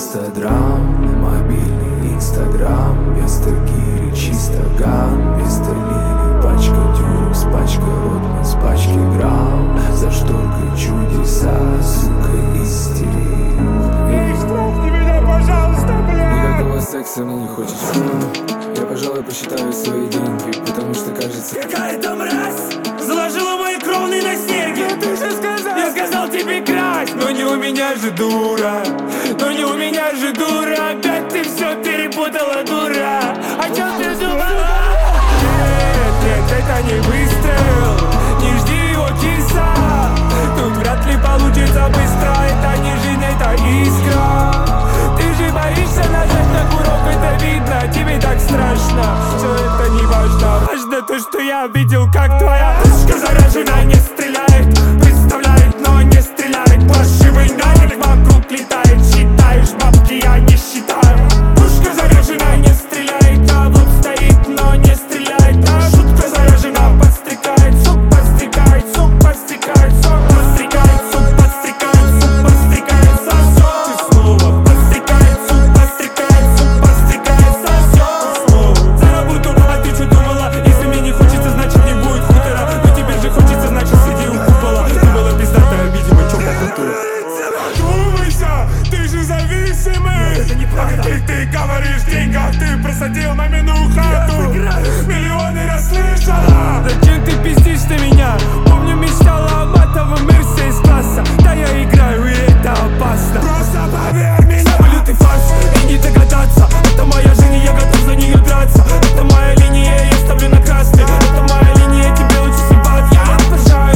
инстадрам, мобильный инстаграм. Вместо гири чисто ган, вместо лилий пачка дюрекс, пачка ротман с пачки грамм. За шторкой чудеса, сука, истерик. Эй, штрафни меня, пожалуйста, блядь! Никакого секса мне не хочется. Я, пожалуй, посчитаю свои деньги, потому что кажется... Какая-то мразь заложила мои кровные на серьги. Ты же сказал! Я сказал тебе красть, но не у меня же дура. Но не у меня же дура. Опять ты все перепутала, дура. О чем ты думала? Нет, нет, это не выстрел. Не жди его, киса. Тут вряд ли получится быстро. Это не жизнь, это искра. Ты же боишься нажать на курок, это видно. Тебе так страшно, все это не важно. Важно то, что я видел, как твоя пушка заряжена, не стреляет. Представляет, но не стреляет. Паршивый навик вокруг летает. Считаешь бабки, я не считаю. Пушка заряжена, не стреляет. А вот стоит, но не стреляет. А шутка заряжена, подстрекает. Сук подстрекает, сук подстрекает. Сок подстрекает, сук подстрекает. Сук подстрекает, сосок. Ты снова подстрекает, сук подстрекает. Сук подстрекает, сосок. За работу, мама, ты что думала? Если мне не хочется, значит не будет хутора. Но тебе же хочется, значит сиди у купола. Ты была пиздатая, видимо, чё по культуре. Думайся, ты же зависимый. Это неправда. Ты говоришь деньгах, ты просадил мамину хату. Миллионы расслышала. Зачем ты пиздишь на меня? Помню, мечтала о матовом Мерсе из класса. Да я играю, и это опасно. Просто поверь мне. Самолет и фарш, и не догадаться. Это моя жизнь, и я готов за нее драться. Это моя линия, я ставлю на красный. Это моя линия, тебе лучше съебать. Я обожаю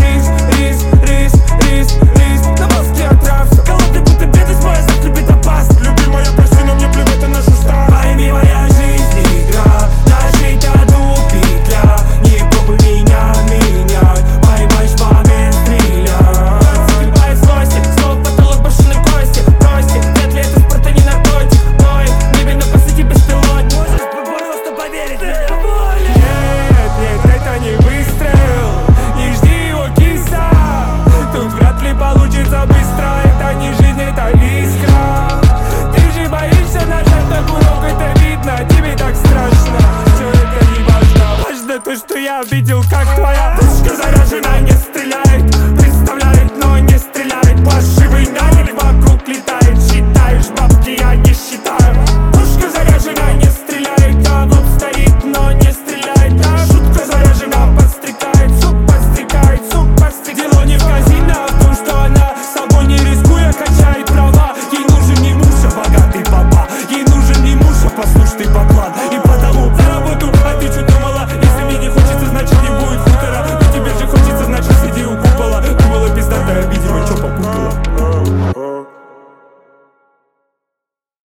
рис. На мозге отрався. Голодный, будто бедность моя, завтра любит опасно. Любимая, прости, но мне плевать на нашу старость. Пойми, моя жизнь игра. Нажить одну петля. Не пробуй меня менять. Поймаешь момент, стрелять. Загибает злости, снова потолок башенной кости. Бросьте, вряд ли это спорта не наркотик. Ной, небе на посади беспилотник. Можешь просто поверить мне. Нет, это не выстрел. Не жди его, киса. Тут вряд ли получится быстро. Это не жизнь, это искра. Ты же боишься нажать на курок, это видно. Тебе так страшно, все это не важно. Важно то, что я видел, как твоя пушка заряжена, не стреляет.